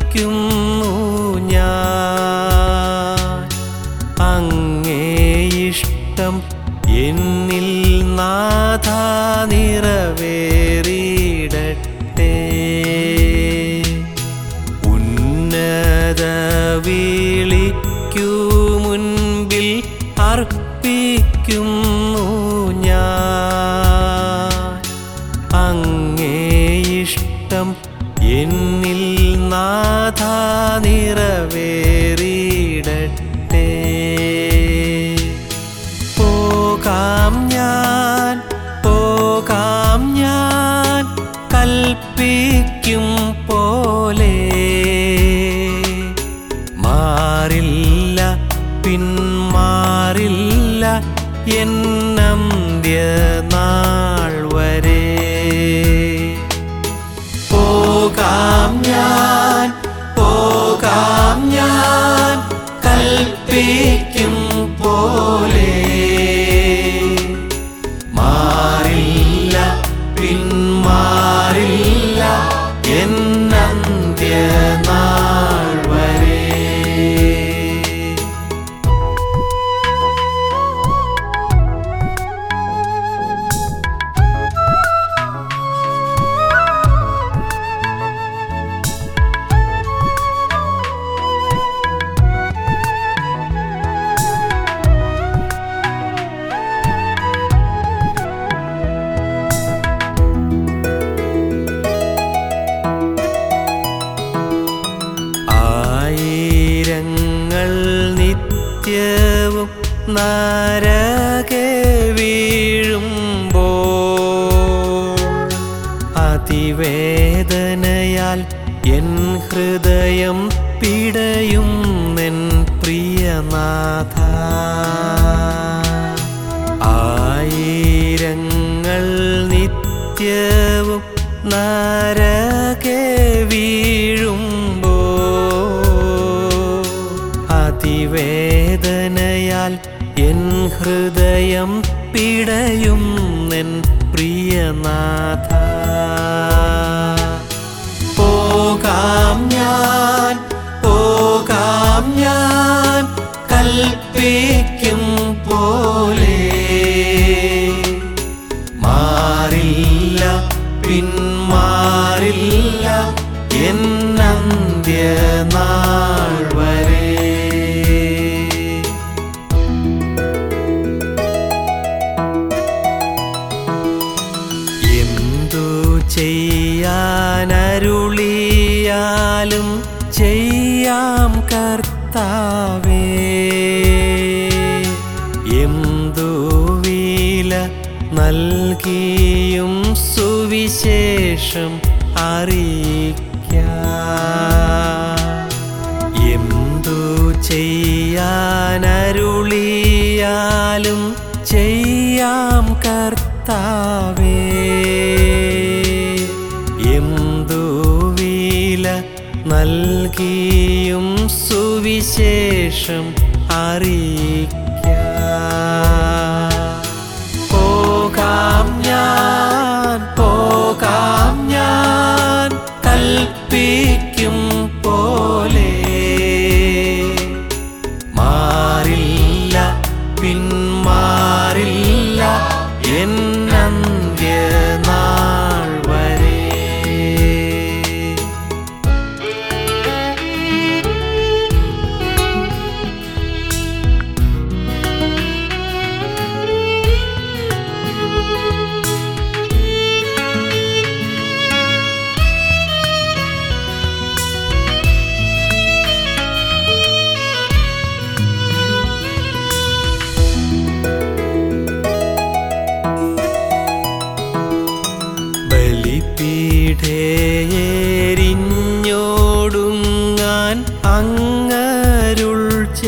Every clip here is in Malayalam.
ഞാൻ. അങ്ങേ ഇഷ്ടം എന്നിൽ നാഥാ നിറവേറിയിടട്ടെ. ഉന്നത വിളിക്കു മുൻപിൽ അർപ്പിക്കുന്നു ഞാൻ. അങ്ങേ ഇഷ്ടം എന്നിൽ നാഥാ നിറവേറിയിടട്ടെ. പോകാം ഞാൻ കൽപ്പിക്കും പോലെ. മാറില്ല പിന്മാറില്ല എന്നന്ത്യനാൾ വരെ. പോകാം ഞാൻ കൽപ്പിക്കും പോലെ. മാറില്ല പിന്മാറില്ല എന്നന്ത്യനാൾ വരെ. ആയിരങ്ങൾ നിത്യവും നരകെ വീഴുമ്പോൾ അതിവേദനയാൽ എൻ ഹൃദയം പിടയും എൻ പ്രിയനാഥ. ആയിരങ്ങൾ നിത്യവും നരകെ വീഴുമ്പോൾ അതിവേദനയാൽ എൻ ഹൃദയം പിടയും എൻ പ്രിയനാഥ. പോകാം ഞാൻ കൽപ്പിക്കും പോലെ. മാറില്ല പിന്മാറില്ല എന്നന്ത്യനാൾ വരെ. എന്തു ചെയ്യാനരുളിയാലും ചെയ്യാം കർത്താവേ. എന്തു വില നൽകിയും സുവിശേഷം അറിയിക്കാം. എന്തു ചെയ്യാനരുളിയാലും ചെയ്യാം കർത്താവേ. എന്തു വില നൽകിയും സുവിശേഷം അറിയിക്കാം. പോകാം ഞാൻ കൽപ്പിക്കും പോലെ. മാറില്ല പിന്മാറില്ല എന്നന്ത്യനാൾ വരെ. ബലിപീഠേരിഞ്ഞോടുങ്ങാൻ അങ്ങരുൾ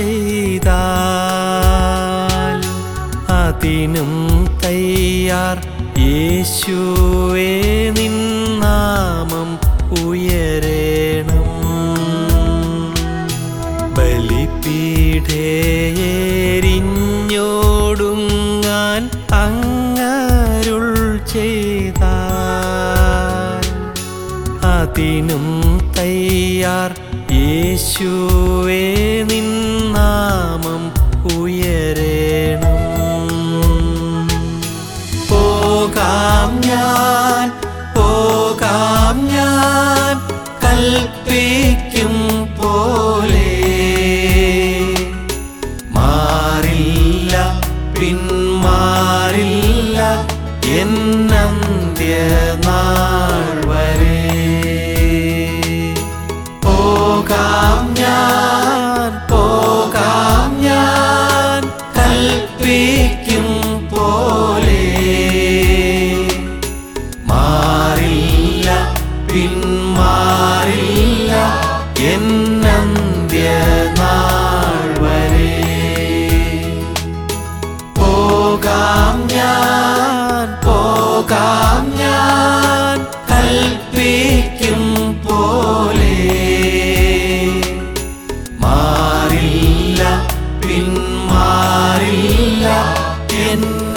ചെയ്താൽ അതിനും തയ്യാർ യേശുവേ നിൻ നാമം ഉയരേണം. ബലിപീഠേരിഞ്ഞോടുങ്ങാൻ അങ്ങരുൾ ചെയ്താൽ അതിനും തയ്യാർ യേശുവേ നിൻ നാമം ഉയരേണം. പോകാം ഞാൻ കൽപ്പിക്കും പോലെ, മാറില്ല പിന്മാറില്ല എന്നന്ത്യനാൾ വരെ. പോകാം ഞാൻ കൽപ്പിക്കും പോലെ, മാറില്ല പിന്മാറില്ല എന്നന്ത്യനാൾ വരെ. പോകാം ഞാൻ കൽപ്പിക്കും പോലെ, മാറില്ല പിന്മാറില്ല